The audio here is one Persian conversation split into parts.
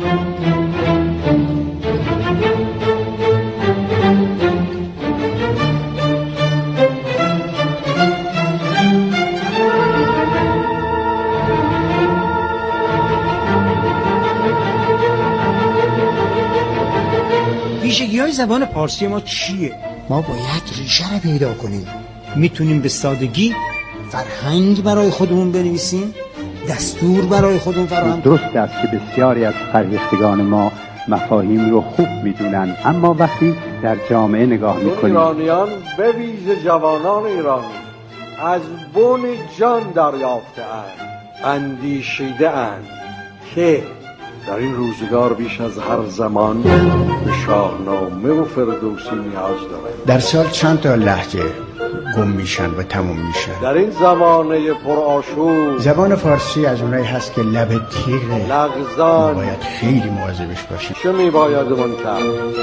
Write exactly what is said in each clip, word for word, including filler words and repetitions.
ویژگی‌های زبان فارسی ما چیه؟ ما باید ریشه رو پیدا کنیم. میتونیم به سادگی فرهنگ برای خودمون بنویسیم، دستور برای خودمون فراهم. درست است که بسیاری از فرهیختگان ما مفاهیم رو خوب میدونن، اما وقتی در جامعه نگاه میکنیم، ایرانیان به ویژه جوانان ایرانی از بن جان دریافته اند، اندیشیده اند که در این روزگار بیش از هر زمان به شاهنامه و فردوسی نیاز دارند. در سال چند تا لهجه گم میشن و تموم میشن. در این زمانه پرآشوب زبان فارسی از اونایی هست که لب تیغه، لغزان، باید خیلی مواظبش باشیم. چه میبایدمون کرد؟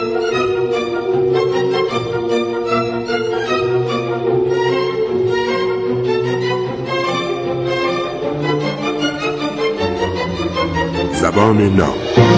زبان ناب.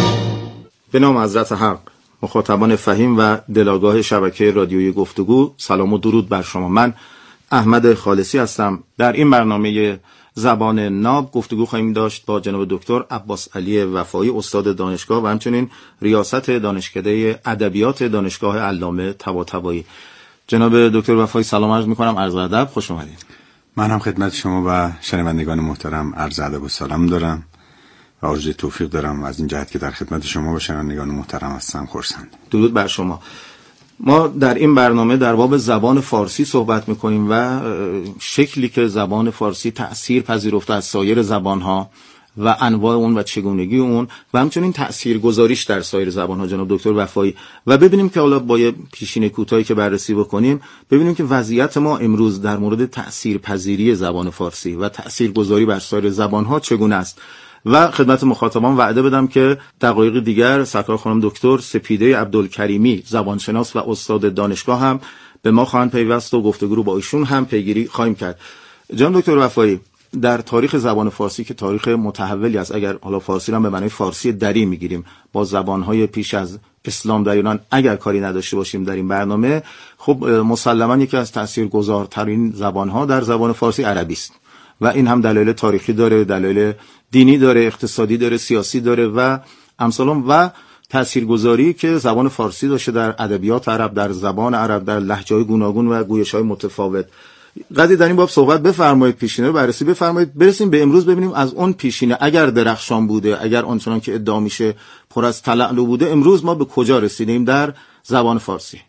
به نام حضرت حق، مخاطبان فهیم و دلاگاه شبکه رادیویی گفتگو، سلام و درود بر شما. من احمد خالصی هستم. در این برنامه زبان ناب گفتگو خواهیم داشت با جناب دکتر عباس علی وفایی، استاد دانشگاه و همچنین ریاست دانشکده ادبیات دانشگاه علامه طباطبایی. جناب دکتر وفایی سلام عرض می‌کنم، عرض ادب، خوش اومدید. من هم خدمت شما و شنوندگان محترم عرض ادب و سلام دارم و آرزوی توفیق دارم از این جهت که در خدمت شما و شنوندگان محترم هستم. خرسند. درود بر شما. ما در این برنامه در باب زبان فارسی صحبت میکنیم و شکلی که زبان فارسی تأثیر پذیرفته از سایر زبانها و انواع اون و چگونگی اون و همچنین تأثیر گذاریش در سایر زبانها جناب دکتر وفایی، و ببینیم که حالا با یه پیشینه کوتاهی که بررسی بکنیم ببینیم که وضعیت ما امروز در مورد تأثیر پذیری زبان فارسی و تأثیر گذاری بر سایر زبانها چگونه است. و خدمت مخاطبان وعده بدم که دقایق دیگر سرکار خانم دکتر سپیده عبدالکریمی، زبانشناس و استاد دانشگاه هم به ما خواهند پیوست و گفتگو رو با ایشون هم پیگیری خواهیم کرد. جناب دکتر وفایی، در تاریخ زبان فارسی که تاریخ متحولی است، اگر حالا فارسی رو به معنای فارسی دری میگیریم، با زبانهای پیش از اسلام در ایران اگر کاری نداشته باشیم در این برنامه، خب مسلماً یکی از تاثیرگذارترین زبانها در زبان فارسی عربی است و این هم دلایل تاریخی داره، دلایل دینی داره، اقتصادی داره، سیاسی داره و امثال و تاثیرگذاری که زبان فارسی داشته در ادبیات عرب، در زبان عرب، در لهجه‌های گوناگون و گویش‌های متفاوت. قضیه در این باب صحبت بفرمایید، پیشینه رو بررسی بفرمایید، برسیم به امروز ببینیم از اون پیشینه اگر درخشان بوده، اگر آنچنان که ادعا میشه پر از تلألؤ بوده، امروز ما به کجا رسیدیم در زبان فارسی.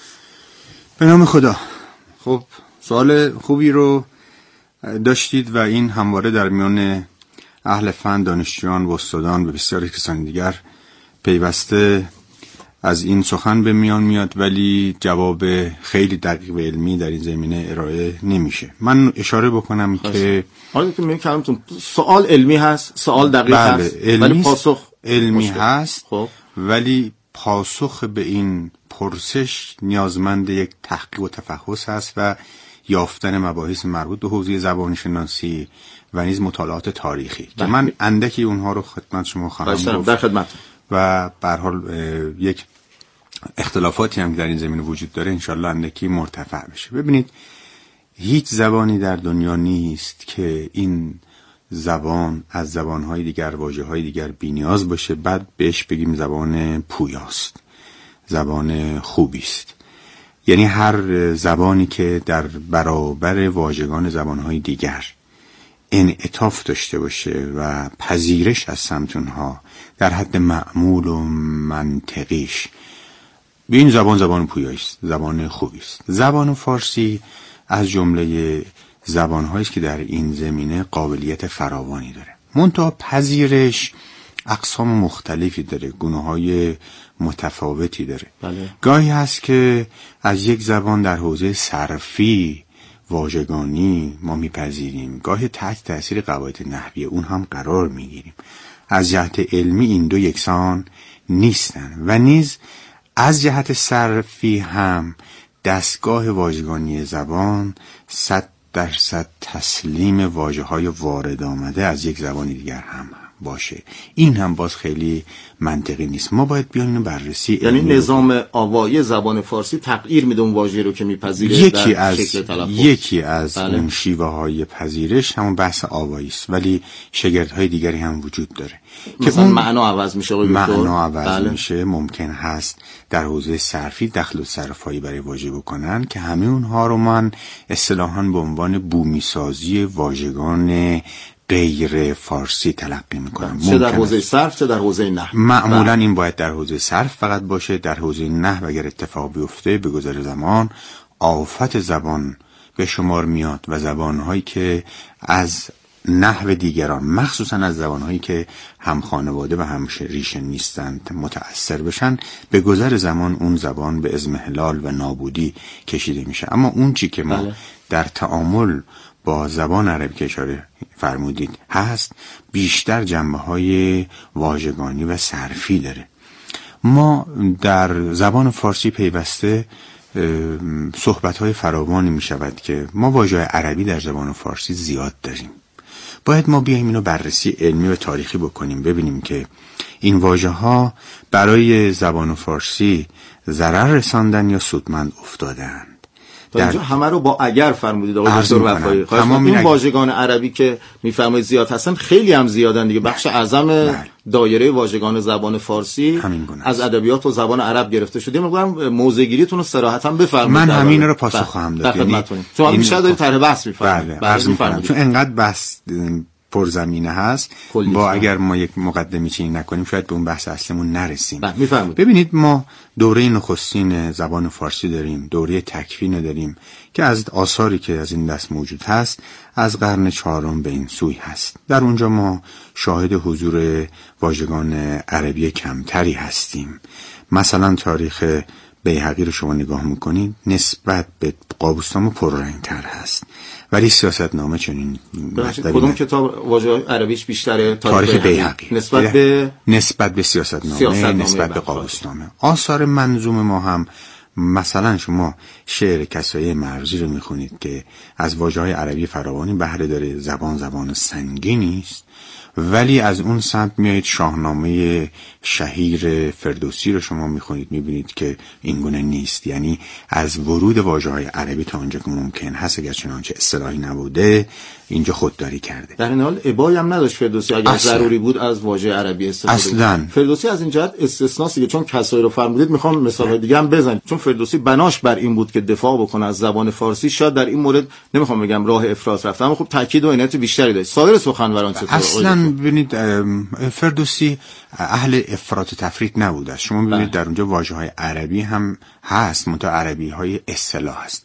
به نام خدا. خب سوال خوبی رو داشتید و این همواره در میان اهل فن، دانشجویان و استادان و بسیاری کسان دیگر پیوسته از این سخن به میان میاد، ولی جواب خیلی دقیق و علمی در این زمینه ارائه نمیشه. من اشاره بکنم خاص. که حالا که میگم کلامتون سوال علمی هست، سوال دقیق بله هست، علمی ولی پاسخ علمی هست. خب. ولی پاسخ به این پرسش نیازمند یک تحقیق و تفحص هست و یافتن مباحث مربوط به حوزه زبانشناسی و نیز مطالعات تاریخی که من اندکی اونها رو خدمت شما خواهم گفت در خدمت و به هر حال یک اختلافاتی هم در این زمینه وجود داره انشالله اندکی مرتفع بشه. ببینید، هیچ زبانی در دنیا نیست که این زبان از زبانهای دیگر، واژه‌های دیگر بی‌نیاز باشه بعد بهش بگیم زبان پویاست، زبان خوبی است. یعنی هر زبانی که در برابر واژگان زبانهای دیگر انعطاف داشته باشه و پذیرش از سمت اونها در حد معمول و منطقیش، به این زبان زبان پویایی است، زبان خوبی است. زبان فارسی از جمله زبان‌هایی است که در این زمینه قابلیت فراوانی داره. منتها پذیرش اقسام مختلفی داره، گونه‌های متفاوتی داره. بله. گاهی هست که از یک زبان در حوزه صرفی، واژگانی ما میپذیریم، گاهی تحت تأثیر قواعد نحوی اون هم قرار میگیریم. از جهت علمی این دو یکسان نیستن و نیز از جهت صرفی هم دستگاه واژگانی زبان صد درصد تسلیم واژه‌های وارد آمده از یک زبان دیگر هم باشه. این هم باز خیلی منطقی نیست. ما باید بیایم اینو بررسی، یعنی نظام آوایی زبان فارسی تغییر میده اون واژه رو که میپذیره یکی در از شکل تلفظ. یکی از بله. اون شیوه های پذیرش همون بحث آوایی است، ولی شگردهای دیگری هم وجود داره مثلا که اون معنا عوض میشه. معنا عوض بله. میشه. ممکن هست در حوزه صرفی دخل و صرفایی برای واژه بکنن که همه اونها رو من اصطلاحاً به عنوان بومی سازی واژگان غیر فارسی تلقی میکنم. چه در حوزه صرف چه در حوزه نحو. معمولا این باید در حوزه صرف فقط باشه. در حوزه نحو اگر اتفاق بیفته به گذر زمان آفت زبان به شمار میاد و زبانهایی که از نحو دیگران، مخصوصا از زبانهایی که هم خانواده و هم ریشه نیستند، متأثر بشن. به گذر زمان اون زبان به اضمحلال و نابودی کشیده میشه. اما اون چی که ما بله. در تعامل با زبان عربی که اشاره فرمودید هست، بیشتر جنبه‌های واژگانی و صرفی داره. ما در زبان فارسی پیوسته صحبت‌های فراوانی می‌شود که ما واژه‌های عربی در زبان فارسی زیاد داریم. باید ما بیایم اینو بررسی علمی و تاریخی بکنیم، ببینیم که این واژه‌ها برای زبان فارسی ضرر رساندن یا سودمند افتادن. در اینجا همه رو با اگر فرمودید آقای دکتر وفایی. تمام این واژگان عربی که میفرمایید زیاد هستن، خیلی هم زیادن دیگه. بخش اعظم دایره واژگان زبان فارسی از ادبیات و زبان عرب گرفته شده. میگم موضع‌گیریتون رو صراحتاً بفرمایید. من همین رو پاسخ خواهم داد. یعنی چون بیشتر دارید طرح بحث می‌فرمایید. بله می‌فرمایید. چون انقدر بحث پرزمینه هست با اگر ما یک مقدمه چینی نکنیم شاید به اون بحث اصلیمون نرسیم. ببینید ما دوره نخستین زبان فارسی داریم، دوره تکوین داریم که از آثاری که از این دست موجود هست از قرن چهارم به این سوی هست. در اونجا ما شاهد حضور واژگان عربی کمتری هستیم. مثلا تاریخ بیهقی رو شما نگاه میکنید نسبت به قابوسنامه پررنگ‌تر هست، ولی سیاستنامه چنین کدوم کتاب واژه عربیش بیشتره؟ تاریخ بیهقی نسبت به نسبت به سیاستنامه, سیاستنامه نسبت به قابوسنامه. آثار منظوم ما هم مثلا شما شعر کسایی مرزی رو میخونید که از واژه‌های عربی فراوانی بهره داره، زبان زبان سنگینی است، ولی از اون سمت میایید شاهنامه شهیر فردوسی رو شما میخونید میبینید که این گونه نیست. یعنی از ورود واژه‌های عربی تا اونجا که ممکن هست اگر چنانچه اصطلاحی نبوده اینجا خودداری کرده. در این حال ابایی هم نداشت فردوسی اگر اصلا. ضروری بود از واژه عربی استفاده اصلا. فردوسی از این جهت استثناست دیگه، چون کسایی رو فرمودید میخوام مثال دیگه هم بزنم. چون فردوسی بناش بر این بود که دفاع بکنه از زبان فارسی. شاید در این مورد نمیخوام بگم راه افراط رفت، اما خب تاکید و عنایت بیشتری داشت. سایر سخنوران چطور؟ اصلا ببینید فردوسی اهل افراط و تفریط نبوده. شما ببینید در اونجا واژه‌های عربی هم هست، منتها عربی‌های اصطلاح هست.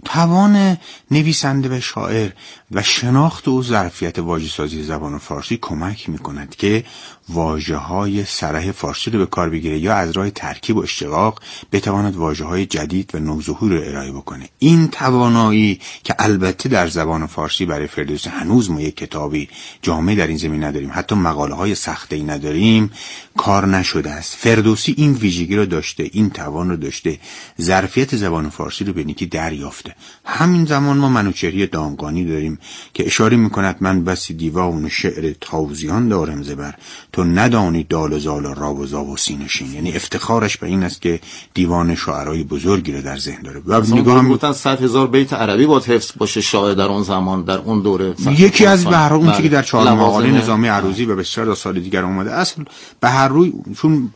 توان نویسنده و شاعر و شناخت و ظرفیت واژه‌سازی زبان فارسی کمک می‌کند که واژه‌های صریح فارسی رو به کار بگیره یا از راه ترکیب و اشتقاق بتواند واژه‌های جدید و نوظهور رو ارائه بکنه. این توانایی که البته در زبان فارسی برای فردوسی هنوز ما یک کتابی جامع در این زمینه نداریم، حتی مقاله‌های سخته‌ای نداریم، کار نشده است. فردوسی این ویژگی رو داشته، این توان رو داشته، ظرفیت زبان فارسی رو به نیکی دریافته. همین زمان ما منوچهری دامغانی داریم که اشاره می‌کند من بسی دیوان شعر تاوزیان دارم زبر تو ندانی دال و زال و راب و زاب و سینشین. یعنی افتخارش به این است که دیوان شاعرای بزرگی رو در ذهن داره. و نگاه هم گفتن صد هزار بیت عربی باید حفظ باشه شاعر در اون زمان در اون دوره. یکی از به هر اون چیزی که در چهار مقاله نظامی عروضی و بسیار سال دیگر اومده اصل به هر روی چون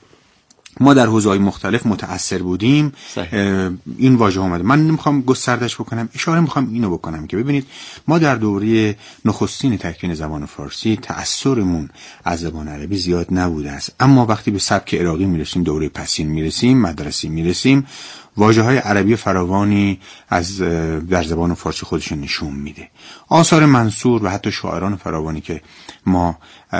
ما در حوزه‌های مختلف متأثر بودیم این واژه اومده. من نمیخوام گستردش بکنم، اشاره میخوام اینو بکنم که ببینید ما در دوره نخستین تکوین زبان فارسی تأثرمون از زبان عربی زیاد نبوده است، اما وقتی به سبک عراقی میرسیم، دوره پسین میرسیم، مدرسی میرسیم، واژه‌های عربی فراوانی از در زبان فارسی خودش نشون میده. آثار منصور و حتی شاعران فراوانی که ما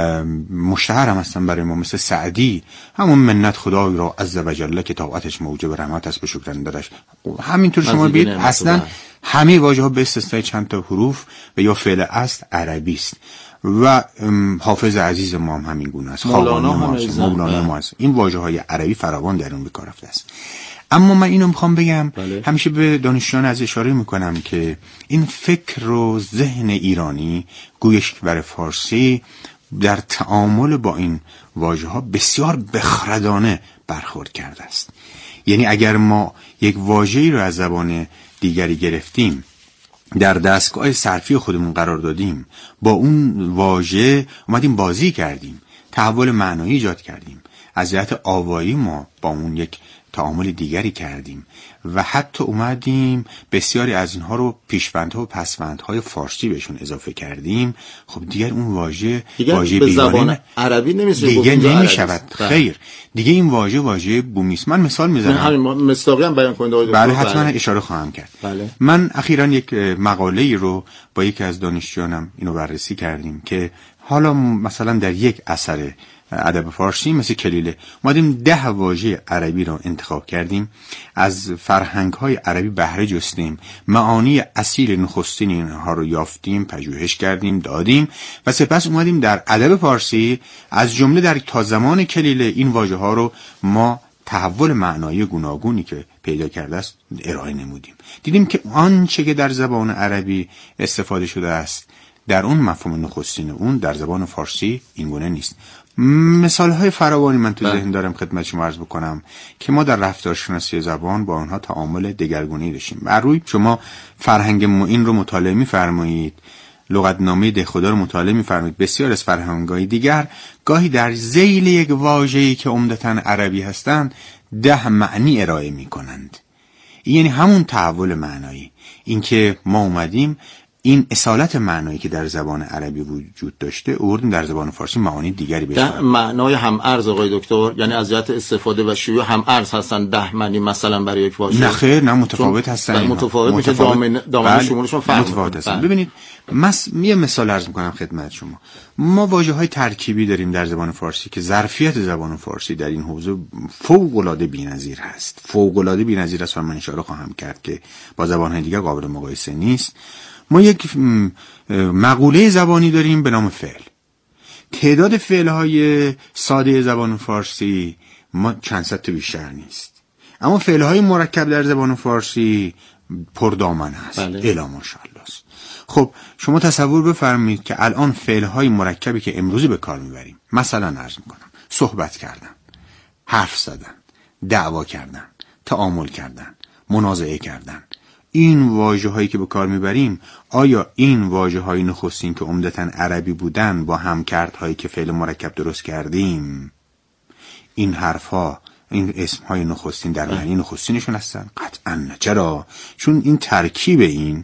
مشتهر هم هستن برای ما مثل سعدی، همون منت خدای را عز و جل که طاعتش موجب رحمت است به شکرندرش. همینطور شما ببینید اصلا همه واژه‌ها به استثنای چند تا حروف و یا فعل اصل عربی است. و حافظ عزیز ما هم همین گونه است، مولانا هم است، مولانا ما است. این واژه‌های عربی فراوان در اون به کار رفته است. اما من اینو میخوام بگم بله. همیشه به دانشجویان از اشاره میکنم که این فکر و ذهن ایرانی گویشور فارسی در تعامل با این واژه ها بسیار بخردانه برخورد کرده است. یعنی اگر ما یک واژه‌ای رو از زبان دیگری گرفتیم، در دستگاه صرفی خودمون قرار دادیم، با اون واژه اومدیم بازی کردیم، تحول معنایی ایجاد کردیم، از جهت آوایی ما با اون یک تعامل دیگری کردیم و حتی اومدیم بسیاری از اینها رو پیشوندها و پسوندهای فارسی بهشون اضافه کردیم، خب دیگر اون واژه واژه به زبان عربی نمیشه دیگه نمیشود. خیر، دیگه این واژه واژه بومی است. من مثال میزنم، همین مصداقی هم بیان کنید. بله حتما بله. اشاره خواهم کرد. بله. من اخیراً یک مقاله ای رو با یکی از دانشجویانم اینو بررسی کردیم که حالا مثلا در یک اثر ادب فارسی مثل کلیله اومدیم ده واژه عربی رو انتخاب کردیم، از فرهنگ‌های عربی بهره جستیم، معانی اصیل نخستین اینها رو یافتیم، پژوهش کردیم، دادیم و سپس اومدیم در ادب فارسی از جمله در تا زمان کلیله این واژه‌ها رو ما تحول معنایی گوناگونی که پیدا کرده است ارائه نمودیم. دیدیم که آنچه که در زبان عربی استفاده شده است در اون مفهوم نخستین اون در زبان فارسی این گونه نیست. مثال های فراوانی من تو ذهن دارم خدمت شما عرض بکنم که ما در رفتارشناسی زبان با آنها تعامل دگرگونه‌ای داشتیم. بر روی شما فرهنگ معین رو مطالعه می‌فرمایید، لغتنامه دهخدا رو مطالعه می‌فرمایید، بسیار از فرهنگ‌های دیگر گاهی در ذیل یک واژه‌ای که عمدتاً عربی هستند ده معنی ارائه می‌کنند. یعنی همون تحول معنایی، اینکه ما اومدیم این اصالت معنایی که در زبان عربی وجود داشته آوردیم در زبان فارسی معانی دیگری بشه. ده معنای هم ارز آقای دکتر، یعنی از جهت استفاده و شیوع هم ارز هستن ده معنی مثلا برای یک واژه؟ نه خیر، نه متفاوت هستن. متفاوت میشه، دامنه دامنه شمولشون فرق متفاوت هستن. ببینید مس... یه مثال عرض می‌کنم خدمت شما. ما واژه‌های ترکیبی داریم در زبان فارسی که ظرفیت زبان فارسی در این حوزه فوق‌العاده بی‌نظیر هست. فوق‌العاده بی‌نظیر است و من اشاره خواهم کرد که با زبان‌های دیگه قابل مقایسه نیست. ما یک مقوله زبانی داریم به نام فعل. تعداد فعل‌های ساده زبان فارسی ما چند صد تا بیشتر نیست، اما فعل‌های مرکب در زبان فارسی پردامن هست. بله. الا ماشاءالله است. خب شما تصور بفرمایید که الان فعل‌های مرکبی که امروزی به کار میبریم، مثلا عرض میکنم صحبت کردن، حرف زدن، دعوا کردن، تعامل کردن، منازعه کردن، این واژه‌هایی که به کار میبریم، آیا این واژه‌های نخستین که عمدتاً عربی بودن با همکردهایی که فعل مرکب درست کردیم، این حرف‌ها، این اسم‌های نخستین در معنی نخستینشون هستن؟ قطعاً نه. چرا؟ چون این ترکیب این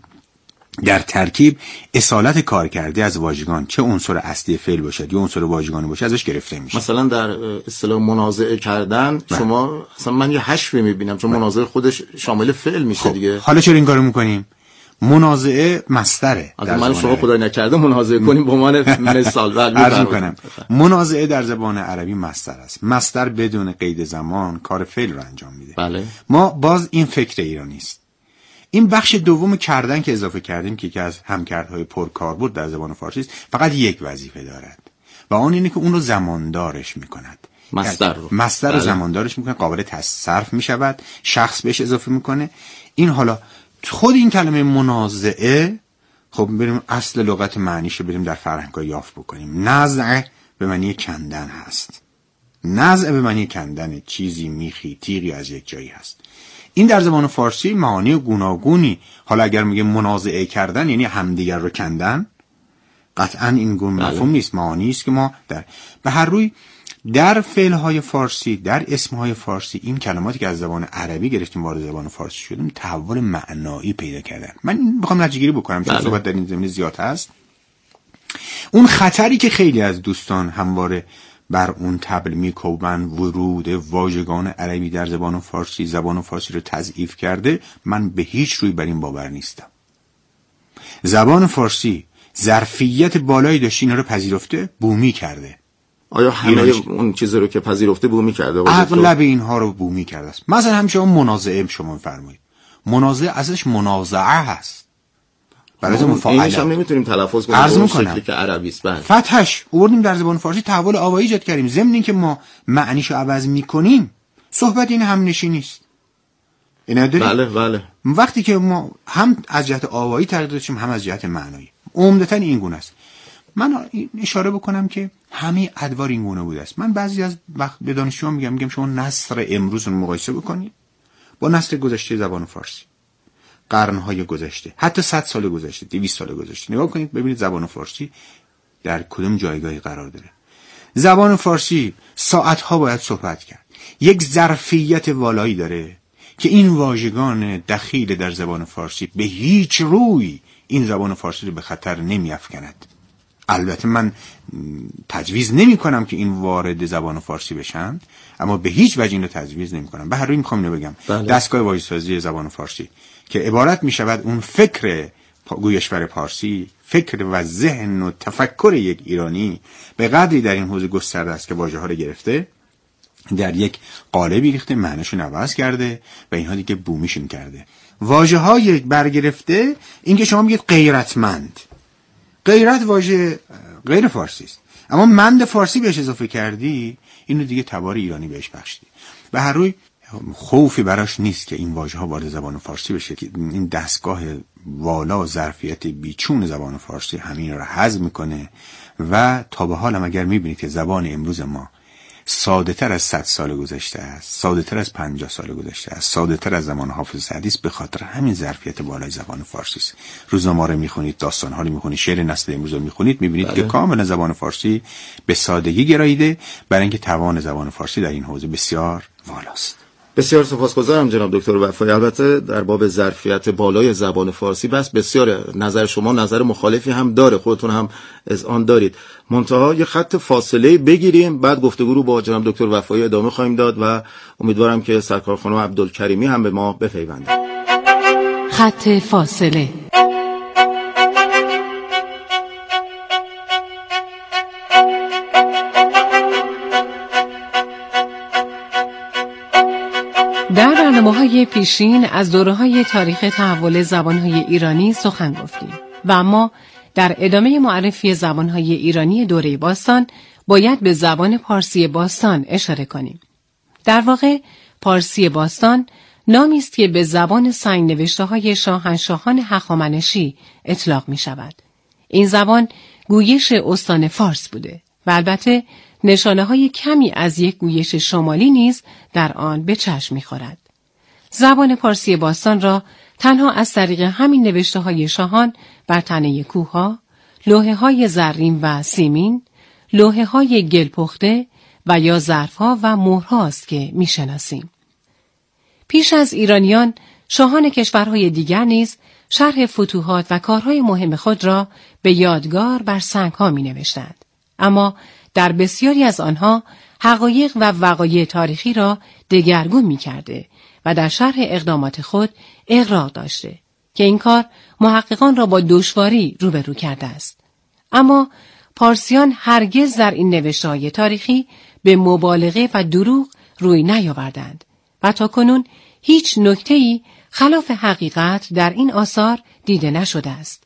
در ترکیب اصالت کار کرده از واژگان، چه عنصر اصلی فعل باشد یا عنصر واژگانی باشه، ازش گرفته میشه. مثلا در اصطلاح منازعه کردن بله. شما مثلا من یه حشوی میبینم چون بله. منازعه خودش شامل فعل میشه. خب. دیگه حالا چرا این کارو میکنیم؟ منازعه مصدره. از من شما خدای نکرده منازعه کنیم به عنوان مثال عرض میکنم منازعه در زبان عربی مصدر است. مصدر بدون قید زمان کار فعل رو انجام میده. بله. ما باز این فکر ایرانی است. این بخش دوم کردن که اضافه کردیم که یکی از همکردهای پرکاربرد در زبان فارسی است، فقط یک وظیفه دارد و آن اینه که اون رو زماندارش میکند. مصدر رو مصدر رو زماندارش میکنه، قابل تصرف میشود، شخص بهش اضافه میکنه. این حالا خود این کلمه منازعه، خب بریم اصل لغت معنیش بریم در فرهنگ‌ها یافت بکنیم. نزع به معنی کندن هست. نزع به معنی کندن چیزی، میخی، تیغی از یک جایی هست. این در زبان فارسی معانی گوناگونی، حالا اگر میگه منازعه کردن یعنی همدیگر رو کندن، قطعا این گونه مفهوم نیست. معانی است که ما در به هر روی در فعل‌های فارسی، در اسم‌های فارسی، این کلماتی که از زبان عربی گرفتیم وارد زبان فارسی شدیم تحول معنایی پیدا کردن. من میخوام نتیجه‌گیری بکنم چون صحبت در این زمینه زیاد هست. اون خطری که خیلی از دوستان همواره بر اون طبل میکوبن، ورود واژگان عربی در زبان فارسی زبان فارسی رو تضعیف کرده، من به هیچ روی بر این باور نیستم. زبان فارسی ظرفیت بالایی داشت اینا رو پذیرفته، بومی کرده. آیا همه اون چیزی رو که پذیرفته بومی کرده؟ اغلب اینها رو بومی کرده است. مثلا همین شما منازعه شما می‌فرمایید، منازعه ازش منازعه هست، برای مفاعله. اینش هم نمیتونیم تلفظ کنیم به شکلی که عربی است. بله. فتحش آوردیم در زبان فارسی، تحول آوایی ایجاد کردیم. ضمن اینکه ما معنیشو عوض می‌کنیم، صحبت این همنشینی است. اینا داریم. بله بله. وقتی که ما هم از جهت آوایی تغییر دادیم هم از جهت معنایی، عمدتاً این گونه است. من اشاره بکنم که همه ادوار این گونه بوده است. من بعضی از وقت به دانشجویان میگم میگم شما نثر امروز رو مقایسه بکنید با نثر گذشته زبان فارسی، قرن‌های گذشته، حتی صد سال گذشته، دویست سال گذشته. نگاه کنید ببینید زبان فارسی در کدوم جایگاهی قرار داره. زبان فارسی ساعت‌ها باید صحبت کرد. یک ظرفیت والایی داره که این واژگان دخیل در زبان فارسی به هیچ روی این زبان فارسی رو به خطر نمی‌افکند. البته من تجویز نمی کنم که این وارد زبان فارسی بشن، اما به هیچ وجه این رو تجویز نمی کنم. به هر روی میخوام اینو بگم بله. دستگاه واژه‌سازی زبان فارسی که عبارت می شود اون فکر گویشور فارسی، فکر و ذهن و تفکر یک ایرانی به قدری در این حوزه گسترده است که واژه ها رو گرفته، در یک قالبی ریخته، معنیشون عوض کرده و اینها دیگه بومیشون کرده. واژه های برگرفته، این که شما میگید غیرتمند، غیرت واژه غیر فارسی است، اما مند فارسی بهش اضافه کردی، اینو دیگه تبار ایرانی بهش بخشیدی. به هر روی خوفی براش نیست که این واژه ها وارد زبان فارسی بشه که این دستگاه والا و ظرفیت بیچون زبان فارسی همین رو هضم میکنه. و تا به حال هم اگر میبینید که زبان امروز ما ساده تر از صد سال گذشته است، ساده تر از پنجاه سال گذشته است، ساده تر از زمان حافظ سعدی است، به خاطر همین ظرفیت بالای زبان فارسی است. روزنامه رو میخونید، داستان ها رو میخونید، شعر نسل امروز رو میخونید، میبینید بله. که کاملا زبان فارسی به سادگی گراییده، برای اینکه توان زبان فارسی در این حوزه بسیار والاست. بسیار سپاسگزارم جناب دکتر وفایی. البته در باب ظرفیت بالای زبان فارسی بس بسیار نظر شما نظر مخالفی هم داره، خودتون هم اذعان دارید. منتها یه خط فاصله بگیریم، بعد گفتگو رو با جناب دکتر وفایی ادامه خواهیم داد و امیدوارم که سرکار خانم عبدالکریمی هم به ما بپیوندند. خط فاصله. در برنامه‌های پیشین از دوره‌های تاریخ تحول زبان‌های ایرانی سخن گفتیم و اما در ادامه معرفی زبان‌های ایرانی دوره باستان باید به زبان پارسی باستان اشاره کنیم. در واقع پارسی باستان نامی است که به زبان سنگ نوشته‌های شاهنشاهان هخامنشی اطلاق می‌شود. این زبان گویش استان فارس بوده و البته نشانه‌های کمی از یک گویش شمالی نیز در آن به چشم می‌خورد. زبان پارسی باستان را تنها از طریق همین نوشته‌های شاهان بر تنه کوه‌ها، لوحه‌های زرین و سیمین، لوحه‌های گل پخته و یا ظرف‌ها و مهرهاست که می‌شناسیم. پیش از ایرانیان، شاهان کشورهای دیگر نیز شرح فتوحات و کارهای مهم خود را به یادگار بر سنگ‌ها می‌نوشتند. اما در بسیاری از آنها حقایق و وقایع تاریخی را دگرگون می‌کرده و در شرح اقدامات خود اغراق داشته که این کار محققان را با دشواری روبرو کرده است. اما پارسیان هرگز در این نوشته‌های تاریخی به مبالغه و دروغ روی نیاوردند و تاکنون هیچ نکته‌ای خلاف حقیقت در این آثار دیده نشده است.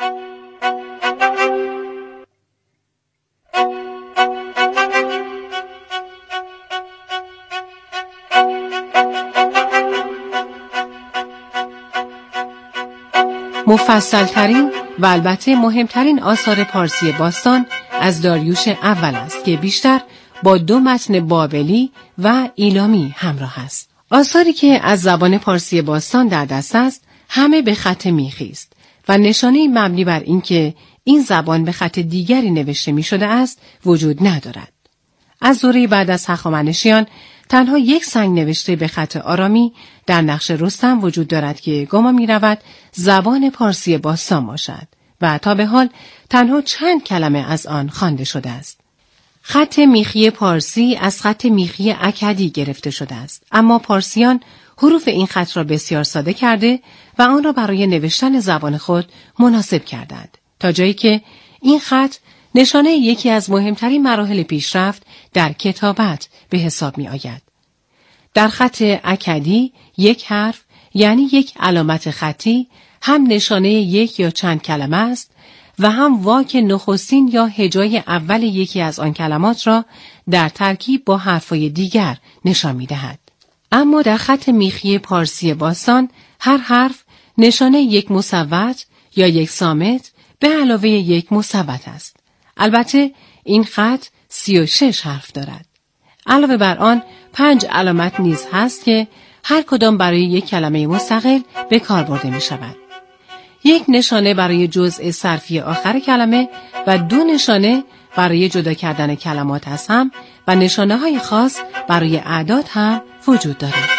مفصل‌ترین و البته مهمترین آثار پارسی باستان از داریوش اول است که بیشتر با دو متن بابلی و ایلامی همراه است. آثاری که از زبان پارسی باستان در دست است همه به خط میخی است و نشانه مبنی بر اینکه این زبان به خط دیگری نوشته می شده است وجود ندارد. از دوره بعد از هخامنشیان تنها یک سنگ نوشته به خط آرامی در نقش رستم وجود دارد که گمان می رود زبان پارسی باستان باشد و تا به حال تنها چند کلمه از آن خوانده شده است. خط میخی پارسی از خط میخی اکدی گرفته شده است، اما پارسیان حروف این خط را بسیار ساده کرده و آن را برای نوشتن زبان خود مناسب کردند، تا جایی که این خط نشانه یکی از مهمترین مراحل پیشرفت در کتابت به حساب می آید. در خط اکدی یک حرف یعنی یک علامت خطی هم نشانه یک یا چند کلمه است و هم واک نخستین یا هجای اول یکی از آن کلمات را در ترکیب با حرفهای دیگر نشان می دهد. اما در خط میخی پارسی باستان هر حرف نشانه یک مصوت یا یک صامت به علاوه یک مصوت است. البته این خط سی و شش حرف دارد. علاوه بر آن پنج علامت نیز هست که هر کدام برای یک کلمه مستقل به کار برده می شود. یک نشانه برای جزء صرفی آخر کلمه و دو نشانه برای جدا کردن کلمات از هم و نشانه های خاص برای اعداد هم وجود دارد.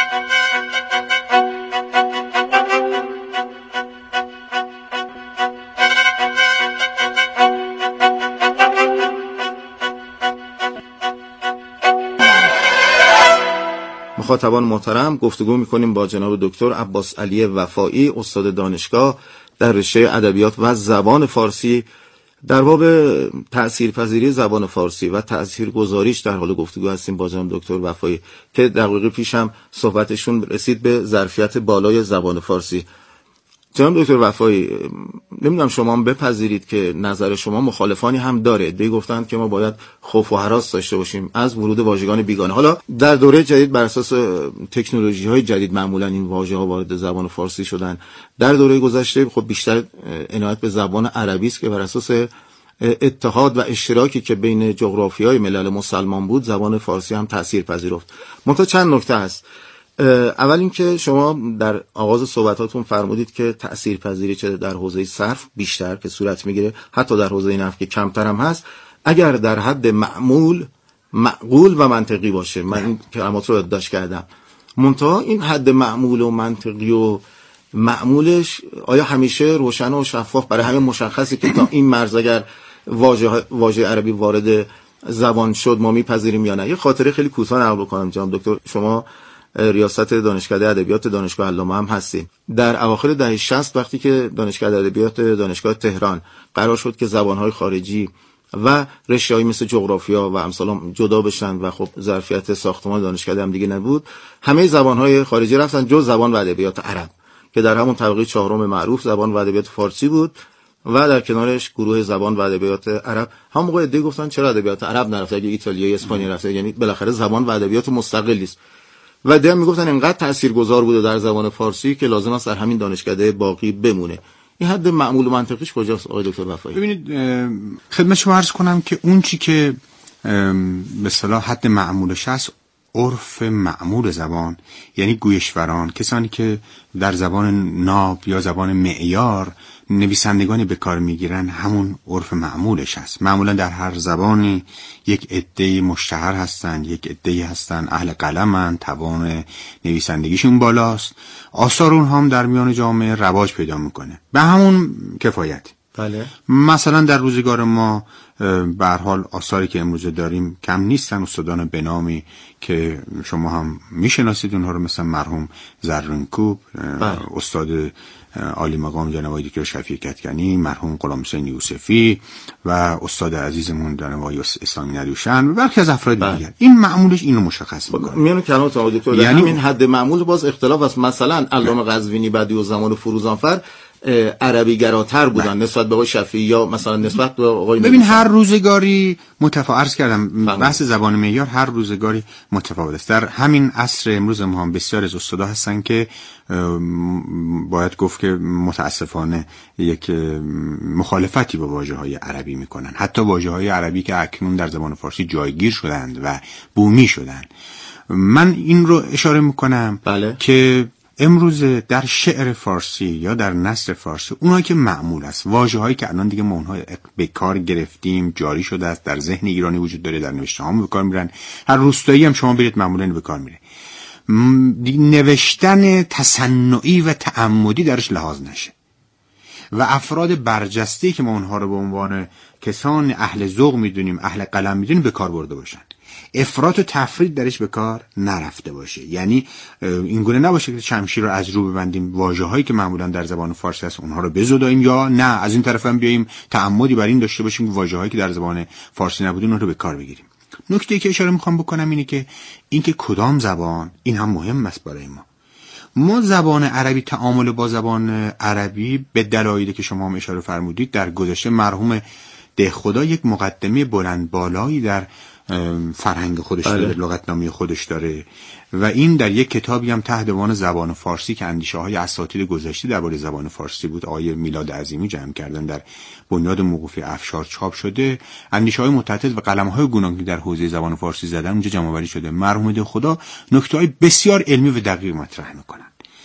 مخاطبان محترم، گفتگو می‌کنیم با جناب دکتر عباس علی وفایی، استاد دانشگاه در رشته ادبیات و زبان فارسی، در باب تأثیرپذیری زبان فارسی و تأثیرگذاریش در حال گفتگو هستیم با جناب دکتر وفایی که دقیقه پیش هم صحبتشون رسید به ظرفیت بالای زبان فارسی. جناب دکتر وفایی، نمیدونم شما هم بپذیرید که نظر شما مخالفانی هم داره. عده‌ای گفتند که ما باید خوف و هراس داشته باشیم از ورود واژگان بیگانه. حالا در دوره جدید بر اساس تکنولوژی‌های جدید معمولا این واژه‌ها وارد زبان فارسی شدن. در دوره گذشته خب بیشتر عنایت به زبان عربی است که بر اساس اتحاد و اشتراکی که بین جغرافیای ملل مسلمان بود، زبان فارسی هم تأثیر پذیرفت. منتها چند نکته هست. اول اینکه شما در آغاز صحبتاتون فرمودید که تأثیرپذیری چه در حوزه صرف بیشتر که صورت میگیره، حتی در حوزه نحو که کمتر هم هست، اگر در حد معمول، معقول و منطقی باشه. من این کلمات رو یادداشت کردم. منتها این حد معمول و منطقی و معمولش آیا همیشه روشن و شفاف برای همه مشخصه که تا این مرز اگر واژه واژه عربی وارد زبان شد ما میپذیریم یا نه؟ یه خاطره خیلی کوتاه نقل بکنم. جناب دکتر، شما ریاست دانشکده ادبیات دانشگاه علامه هم هستیم. در اواخر دهه شصت وقتی که دانشکده ادبیات دانشگاه تهران قرار شد که زبانهای خارجی و رشته‌ای مثل جغرافیا و امثال جدا بشن و خب ظرفیت ساختمان دانشکده هم دیگه نبود، همه زبانهای خارجی رفتن جز زبان و ادبیات عرب که در همون طبقه چهارم معروف زبان و ادبیات فارسی بود و در کنارش گروه زبان و ادبیات عرب. هم موقع ایده گفتن چرا ادبیات عرب نرفته، اگه ایتالیایی اسپانیایی رفته، یعنی بالاخره زبان و ادبیات مستقلی است. و دیگه میگفتن اینقدر تاثیرگذار بوده در زبان فارسی که لازم است در همین دانشکده باقی بمونه. این حد معمول و منطقیش کجاست آقای دکتر وفایی؟ ببینید خدمت شما عرض کنم که اون چی که به اصطلاح حد معمولش هست، عرف معمول زبان، یعنی گویشوران، کسانی که در زبان ناب یا زبان معیار نویسندگانی به کار میگیرن، همون عرف معمولش هست. معمولا در هر زبانی یک عده مشتهر هستند، یک عده هستند اهل قلمن، توان نویسندگیشون بالاست، آثار اونها هم در میان جامعه رواج پیدا میکنه به همون کفایت. بله. مثلا در روزگار ما به هر حال آثاری که امروز داریم کم نیستن. استادان به نامی که شما هم میشناسید اونها رو، مثلا مرحوم زرینکوب، استاد عالی مقام جناب دکتر شفیع کدکنی، مرحوم غلام حسین یوسفی و استاد عزیزمون جناب اسلامی ندوشن و برخی از افراد دیگر. این معمولش اینو مشخص میکنه. میانو کلمات آقای دکتر یعنی همین حد معمول باز اختلاف است. مثلا علامه قزوینی بدیع الزمان و فروزانفر عربی گراتر بودن بله. نسبت به آقای شفیعی یا مثلا نسبت به آقای ببین هر روزگاری متفاوت. عرض کردم بحث زبان معیار هر روزگاری متفاوت است. در همین عصر امروز ما هم بسیار از استادا هستن که باید گفت که متاسفانه یک مخالفتی با واژه‌های عربی میکنن، حتی واژه‌های عربی که اکنون در زبان فارسی جایگیر شدند و بومی شدند. من این رو اشاره میکنم بله. که امروز در شعر فارسی یا در نثر فارسی اونایی که معمول است، واژه‌هایی که الان دیگه ما اونها به کار گرفتیم، جاری شده است، در ذهن ایرانی وجود داره، در نوشته‌هام به کار میرن. هر روستایی هم شما برید معمولاً به کار میره. نوشتن تصنعی و تعمدی درش لحاظ نشه و افراد برجسته‌ای که ما اونها رو به عنوان کسان اهل ذوق میدونیم، اهل قلم میدونیم، به کار برده باشن. افراط و تفرید درش به کار نرفته باشه. یعنی اینگونه نباشه که شمشیر رو از رو ببندیم، واژه‌هایی که معمولا در زبان فارسی هست اونها رو بزداییم، یا نه از این طرف هم بیاییم تعمدی بر این داشته باشیم که واژه‌هایی که در زبان فارسی نبود اونها رو به کار بگیریم. نکته‌ای که اشاره می‌خوام بکنم اینه که اینکه کدام زبان، این هم مهم است برای ما. ما زبان عربی، تعامل با زبان عربی به دلایلی که شما هم اشاره فرمودید در گذشته، مرحوم دهخدا یک مقدمه بلند بالایی در فرهنگ خودش بله. داره، لغتنامه خودش داره و این در یک کتابی هم تحت عنوان زبان فارسی که اندیشه های اساتید گذشته درباره زبان فارسی بود، آقای میلاد عظیمی جمع کردن، در بنیاد موقوفه افشار چاپ شده. اندیشه های متعدد و قلم های گوناگون که در حوزه زبان فارسی زدن اونجا جمع آوری شده. مرحوم ده خدا نکته های بسیار علمی و دقیق مطرح میکنن.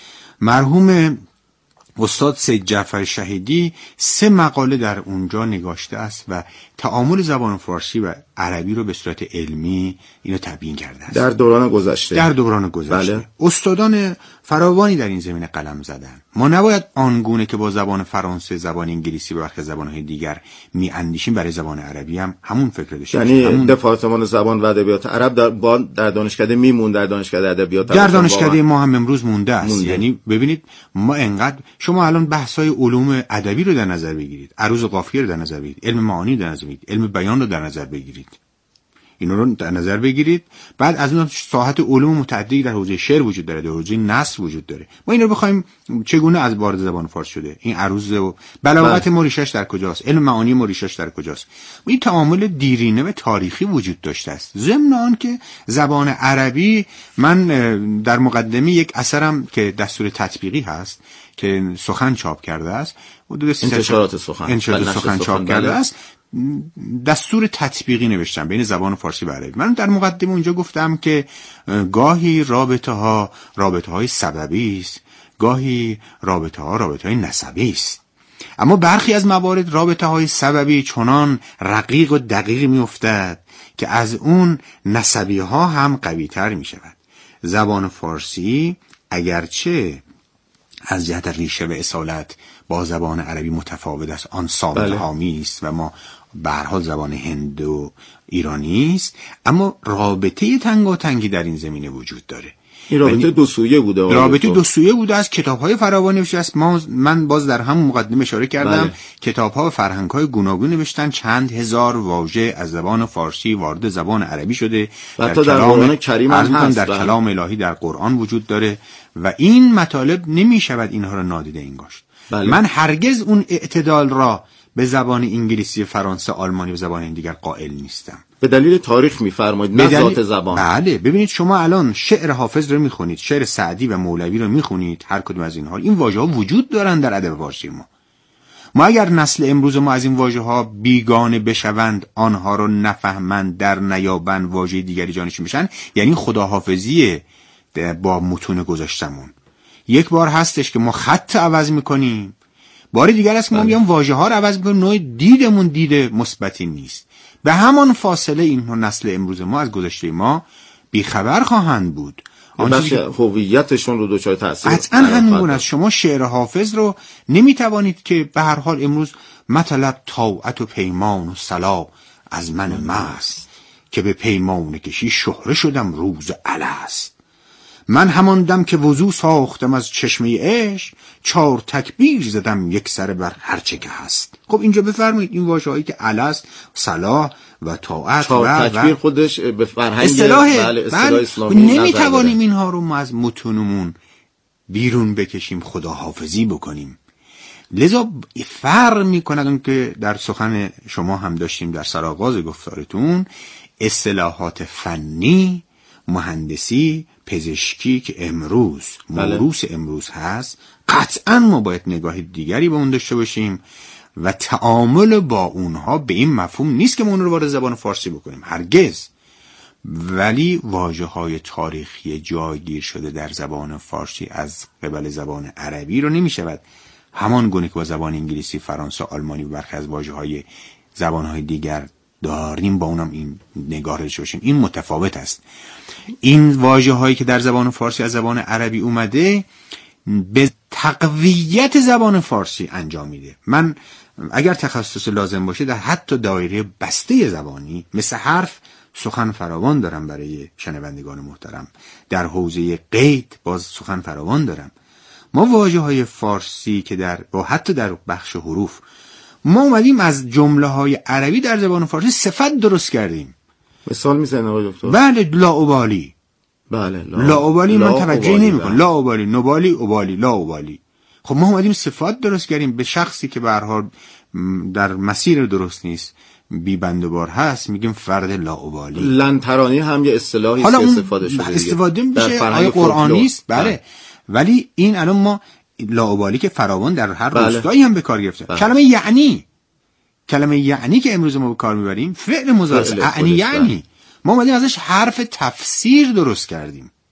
مرحوم استاد سید جعفر شهیدی سه مقاله در اونجا نگاشته است و تعامل زبان فارسی و عربی رو به صورت علمی اینو تبیین کرده است در دوران گذشته. در دوران گذشته بله. استادان فراوانی در این زمینه قلم زدن. ما نباید آنگونه که با زبان فرانسه، زبان انگلیسی و برخی زبان‌های دیگر می اندیشیم برای زبان عربی هم همون فکر داشتیم. یعنی همون... دپارتمان زبان و ادبیات عرب در با در دانشکده میمون، در دانشکده ادبیات در دانشکده ما هم امروز مونده است. مونده. یعنی ببینید ما انقدر، شما الان بحث‌های علوم ادبی رو در نظر بگیرید، عروض قافیه رو در نظر بگیرید، علم معانی رو در نظر بگیرید، علم بیان رو در نظر بگیرید، اینا رو در نظر بگیرید. بعد از اون ساحت علوم متعددی در حوزه شعر وجود داره، در حوزه نثر وجود داره. ما این رو بخوایم چگونه از وارد زبان فارسی شده، این عروض و بلاغت ما ریشش در کجاست، علم معانی ما ریشش در کجاست. این تعامل دیرینه و تاریخی وجود داشته است. ضمن آن که زبان عربی، من در مقدمه یک اثرم که دستور تطبیقی هست که سخن چاپ کرده است، انتشارات سخن انتشارات سخن چاپ کرده است، دستور تطبیقی نوشتم بین زبان فارسی و عربی. من در مقدمه اونجا گفتم که گاهی رابطه ها رابطه های سببی است، گاهی رابطه ها رابطه های نسبی است، اما برخی از موارد رابطه های سببی چنان رقیق و دقیق می افتد که از اون نسبی ها هم قوی تر می شود. زبان فارسی اگرچه از جهت ریشه و اصالت با زبان عربی متفاوت است، آن ثابت حامی است و ما به هر حال زبان هند و ایرانی است، اما رابطه تنگاتنگی در این زمینه وجود داره. این رابطه دو سویه بوده. رابطه دو سویه بوده است. کتاب‌های فراوان نوشته است. ما من باز در همون مقدمه اشاره کردم، کتاب‌ها و فرهنگ‌های گوناگون نوشتن. چند هزار واژه از زبان فارسی وارد زبان عربی شده. در کلام کریم هم هست، در کلام الهی در قرآن وجود داره و این مطالب نمی‌شود اینها را نادیده انگاشت. بله. من هرگز اون اعتدال را به زبان انگلیسی، فرانسه، آلمانی و زبان دیگر قائل نیستم. به دلیل تاریخ می‌فرمایید، نه ذات زبان. بله، ببینید شما الان شعر حافظ رو میخونید، شعر سعدی و مولوی رو میخونید، هر کدوم از اینها، این واژه‌ها وجود دارن در ادب فارسی ما. ما اگر نسل امروز ما از این واژه‌ها بیگانه بشوند، آنها رو نفهمند، در نیابند، واژه دیگری جانشین بشن، یعنی خداحافظی با متون گذشتمون. یک بار هستش که ما خط عوض میکنیم، بار دیگر است که ما میام واژه‌ها رو عوض میکنیم، نوع دیدمون دید مثبتی نیست. به همان فاصله این نسل امروز ما از گذشته ما بیخبر خواهند بود. بخش هویتشون رو دچار تاثیر قطعاً همین گونه است. شما شعر حافظ رو نمیتوانید که به هر حال امروز مطلب طاعت و پیمان و صلا از من مست، که به پیمان کشی شهره شدم روز الست. من همان دم که وضو ساختم از چشمه عشق، چهار تکبیر زدم یک سر بر هر چه که هست. خب اینجا بفرمایید این واژه‌هایی که الست، صلاح و طاعت و تکبیر خودش به فرهنگ اصطلاح بله اصطلاح بله اسلامی نمیتوانیم اینها رو ما از متونمون بیرون بکشیم، خداحافظی بکنیم. لذا فرق میکند اون که در سخن شما هم داشتیم در سرآغاز گفتارتون، اصطلاحات فنی، مهندسی، پزشکی که امروز موروث امروز هست، قطعا ما باید نگاه دیگری به اون داشته باشیم و تعامل با اونها به این مفهوم نیست که ما اون رو وارد زبان فارسی بکنیم، هرگز. ولی واژه‌های تاریخی جایگیر شده در زبان فارسی از قبل زبان عربی رو نمی‌شود همان گونه که با زبان انگلیسی، فرانسه، آلمانی و برخی از واژه‌های زبان‌های دیگر داریم با اونم این نگاه رو باشیم. این متفاوت است. این واژه‌هایی که در زبان فارسی از زبان عربی اومده به تقویت زبان فارسی انجام میده. من اگر تخصص لازم باشه در حتی دایره بسته زبانی مثل حرف سخن فراوان دارم برای شنوندگان محترم، در حوزه قید باز سخن فراوان دارم. ما واژه‌های فارسی که در با حتی در بخش حروف ما اومدیم از جمله‌های عربی در زبان فارسی صفت درست کردیم. مثال میزنید آقای دکتر؟ بله، لاابالی. بله، لاابالی من توجه نمی‌کنم. لاابالی، نوبالی، اوبالی، لاابالی. خب ما اومدیم صفات درست کردیم به شخصی که به هر حال در مسیر درست نیست بی بند و بار هست میگیم فرد لاابالی. لنترانی هم یه اصطلاحی است که استفاده شده دیگه. استفاده میشه، آیه قرآنی است. بله. ولی این الان ما لاابالی که فراوان در هر بله. روستایی هم به کار گرفته. بله. کلمه یعنی کلمه یعنی که امروز ما به کار میبریم فعل مضارع یعنی یعنی ما اومدیم ازش حرف تفسیر درست کردیم.